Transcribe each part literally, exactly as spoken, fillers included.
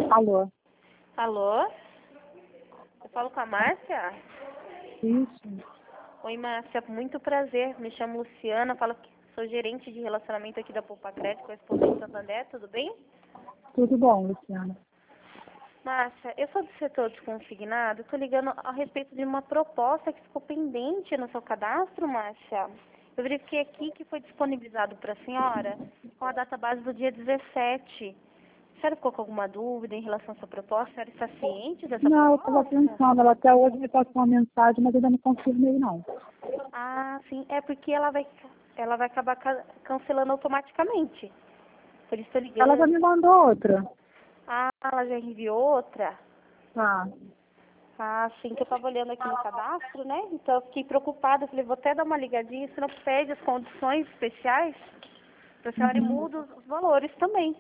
Alô? Alô? Eu falo com a Márcia? Isso. Oi, Márcia, muito prazer. Me chamo Luciana, falo que sou gerente de relacionamento aqui da Poupa Crédito, correspondente Santander, tudo bem? Tudo bom, Luciana? Márcia, eu sou do setor de consignado, estou ligando a respeito de uma proposta que ficou pendente no seu cadastro, Márcia. Eu verifiquei aqui que foi disponibilizado para a senhora com a data base do dia dezessete. A senhora ficou com alguma dúvida em relação à sua proposta? A senhora está ciente dessa Não, eu proposta? estava pensando, ela até hoje me passou uma mensagem, mas ainda não confirmei, não. Ah, sim, é porque ela vai, ela vai acabar ca- cancelando automaticamente. Por isso estou ligando. Ela já me mandou outra. Ah, ela já enviou outra? Tá. Ah, sim, que eu estava olhando aqui no cadastro, né? Então eu fiquei preocupada, falei, vou até dar uma ligadinha, se não pede as condições especiais, para a senhora e Uhum. muda os, os valores também.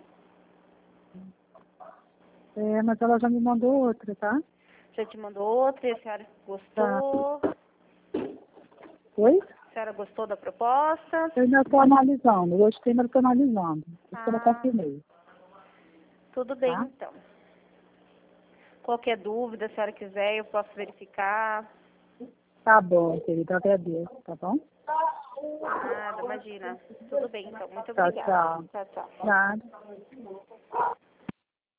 É, mas ela já me mandou outra, tá? Já te mandou outra e a senhora Tá. gostou? Oi? A senhora gostou da proposta? Eu ainda estou analisando, eu gostei, mas estou analisando. Isso que eu não Ah, confirmei, tudo bem tá? então. Qualquer dúvida, se a senhora quiser, eu posso verificar. Tá bom, querida, eu agradeço, tá bom? Nada, imagina. Tudo bem, então. Muito Tchau, obrigada. tchau. Tchau, tchau. Nada.